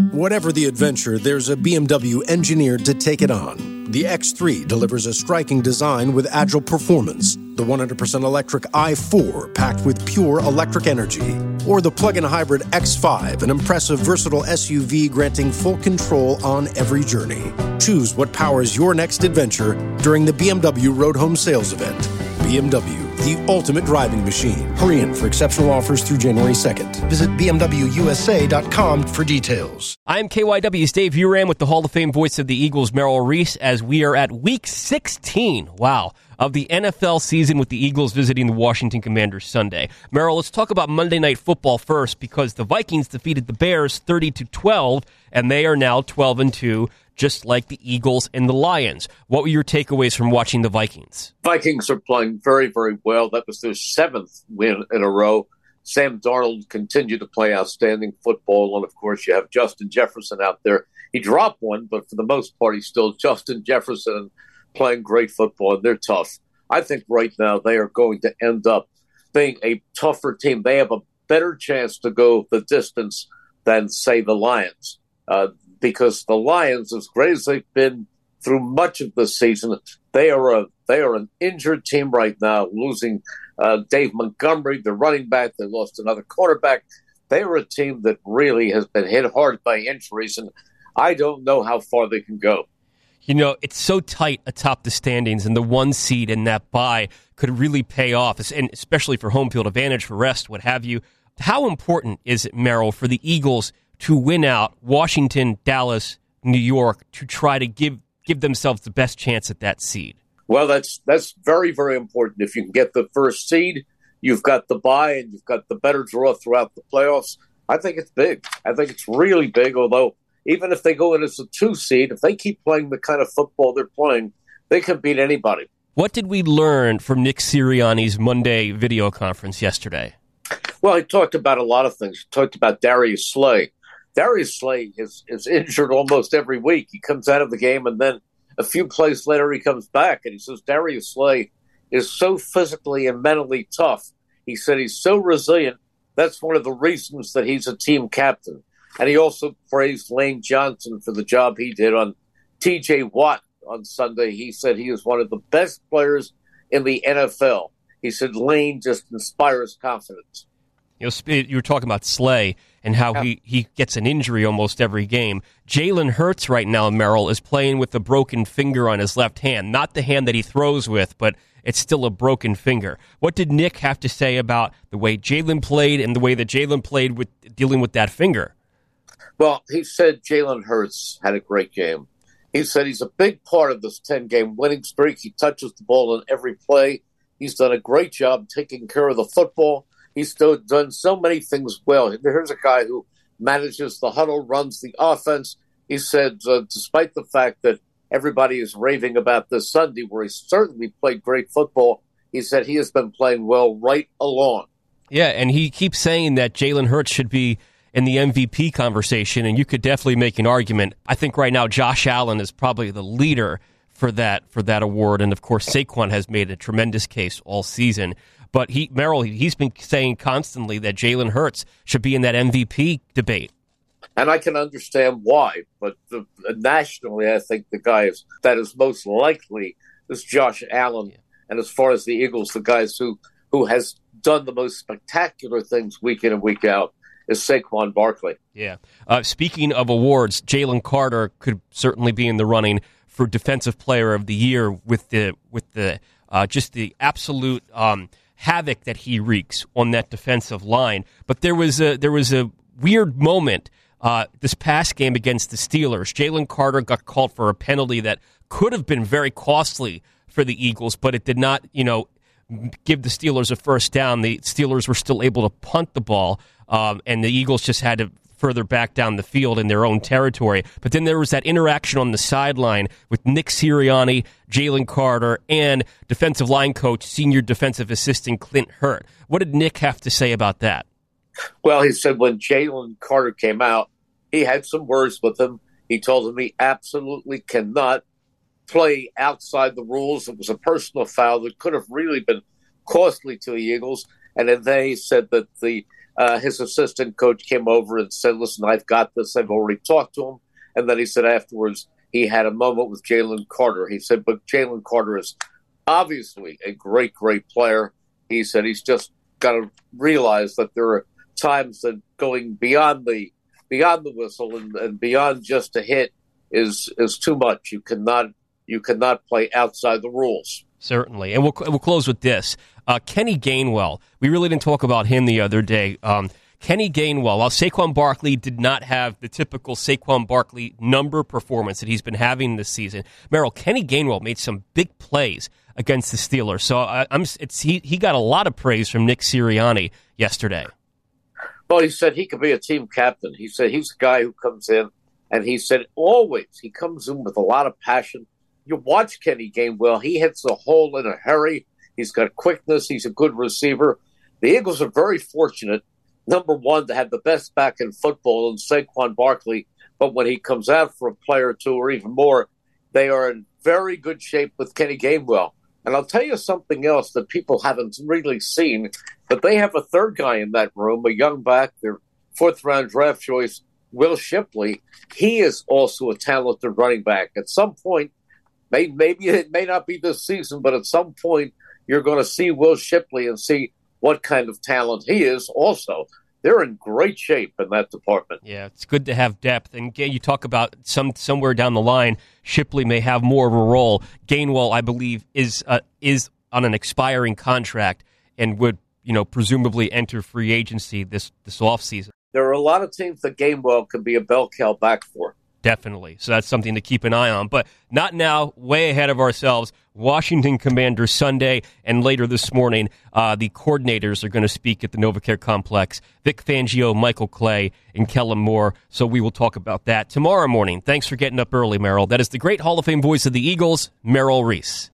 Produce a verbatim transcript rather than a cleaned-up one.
Whatever the adventure, there's a B M W engineered to take it on. The X three delivers a striking design with agile performance. The one hundred percent electric i four, packed with pure electric energy. Or the plug-in hybrid X five, an impressive, versatile S U V granting full control on every journey. Choose what powers your next adventure during the B M W Road Home Sales Event. B M W, the ultimate driving machine. Hurry in for exceptional offers through January second. Visit B M W U S A dot com for details. I'm K Y W's Dave Uram with the Hall of Fame voice of the Eagles, Merrill Reese, as we are at week sixteen, wow, of the N F L season with the Eagles visiting the Washington Commanders Sunday. Merrill, let's talk about Monday Night Football first, because the Vikings defeated the Bears thirty to twelve, and they are now twelve and two, just like the Eagles and the Lions. What were your takeaways from watching the Vikings? Vikings are playing very, very well. That was their seventh win in a row. Sam Darnold continued to play outstanding football, and of course you have Justin Jefferson out there. He dropped one, but for the most part he's still Justin Jefferson playing great football, and they're tough. I think right now they are going to end up being a tougher team. They have a better chance to go the distance than, say, the Lions, uh, because the Lions, as great as they've been through much of the season, they are a they are an injured team right now, losing uh, Dave Montgomery, the running back. They lost another quarterback. They are a team that really has been hit hard by injuries, and I don't know how far they can go. You know, it's so tight atop the standings, and the one seed in that bye could really pay off, and especially for home field advantage, for rest, what have you. How important is it, Merrill, for the Eagles to win out Washington, Dallas, New York, to try to give give themselves the best chance at that seed? Well, that's that's very, very important. If you can get the first seed, you've got the bye, and you've got the better draw throughout the playoffs. I think it's big. I think it's really big, although even if they go in as a two seed, if they keep playing the kind of football they're playing, they can beat anybody. What did we learn from Nick Sirianni's Monday video conference yesterday? Well, he talked about a lot of things. He talked about Darius Slay. Darius Slay is, is injured almost every week. He comes out of the game, and then a few plays later he comes back, and he says Darius Slay is so physically and mentally tough. He said he's so resilient. That's one of the reasons that he's a team captain. And he also praised Lane Johnson for the job he did on T J Watt on Sunday. He said he is one of the best players in the N F L. He said Lane just inspires confidence. You know, you were talking about Slay and how yeah. he, he gets an injury almost every game. Jalen Hurts right now, Merrill, is playing with a broken finger on his left hand. Not the hand that he throws with, but it's still a broken finger. What did Nick have to say about the way Jalen played and the way that Jalen played with dealing with that finger? Well, he said Jalen Hurts had a great game. He said he's a big part of this ten-game winning streak. He touches the ball on every play. He's done a great job taking care of the football. He's still done so many things well. Here's a guy who manages the huddle, runs the offense. He said, uh, despite the fact that everybody is raving about this Sunday, where he certainly played great football, he said he has been playing well right along. Yeah, and he keeps saying that Jalen Hurts should be in the M V P conversation, and you could definitely make an argument. I think right now Josh Allen is probably the leader for that for that award, and of course Saquon has made a tremendous case all season. But he, Merrill, he's been saying constantly that Jalen Hurts should be in that M V P debate. And I can understand why, but the, nationally, I think the guy is, that is most likely is Josh Allen. Yeah. And as far as the Eagles, the guys who, who has done the most spectacular things week in and week out is Saquon Barkley. Yeah. Uh, speaking of awards, Jalen Carter could certainly be in the running for Defensive Player of the Year with the with the uh, just the absolute um, havoc that he wreaks on that defensive line. But there was a there was a weird moment uh, this past game against the Steelers. Jalen Carter got called for a penalty that could have been very costly for the Eagles, but it did not, you know, give the Steelers a first down. The Steelers were still able to punt the ball, um, and the Eagles just had to further back down the field in their own territory. But then there was that interaction on the sideline with Nick Sirianni, Jalen Carter, and defensive line coach, senior defensive assistant Clint Hurt. What did Nick have to say about that? Well, he said when Jalen Carter came out, he had some words with him. He told him he absolutely cannot play outside the rules. It was a personal foul that could have really been costly to the Eagles. And then they said that the uh, his assistant coach came over and said, listen, I've got this. I've already talked to him. And then he said afterwards he had a moment with Jalen Carter. He said, but Jalen Carter is obviously a great, great player. He said he's just got to realize that there are times that going beyond the beyond the whistle and, and beyond just a hit is is too much. You cannot you cannot play outside the rules. Certainly. And we'll we'll close with this. Uh, Kenny Gainwell. We really didn't talk about him the other day. Um, Kenny Gainwell, while Saquon Barkley did not have the typical Saquon Barkley number performance that he's been having this season, Merrill, Kenny Gainwell made some big plays against the Steelers. So I, I'm it's he he got a lot of praise from Nick Sirianni yesterday. Well, he said he could be a team captain. He said he's a guy who comes in, and he said always he comes in with a lot of passion. You watch Kenny Gainwell, he hits the hole in a hurry. He's got quickness. He's a good receiver. The Eagles are very fortunate, number one, to have the best back in football in Saquon Barkley. But when he comes out for a play or two or even more, they are in very good shape with Kenny Gainwell. And I'll tell you something else that people haven't really seen, but they have a third guy in that room, a young back, their fourth-round draft choice, Will Shipley. He is also a talented running back. At some point, may, maybe it may not be this season, but at some point you're going to see Will Shipley and see what kind of talent he is also. They're in great shape in that department. Yeah, it's good to have depth. And again, you talk about some somewhere down the line, Shipley may have more of a role. Gainwell, I believe, is uh, is on an expiring contract and would, you know, presumably enter free agency this this offseason. There are a lot of teams that Gainwell could be a bell cow back for. Definitely. So that's something to keep an eye on. But not now, way ahead of ourselves. Washington Commanders Sunday, and later this morning, uh, the coordinators are going to speak at the NovaCare Complex. Vic Fangio, Michael Clay, and Kellen Moore. So we will talk about that tomorrow morning. Thanks for getting up early, Merrill. That is the great Hall of Fame voice of the Eagles, Merrill Reese.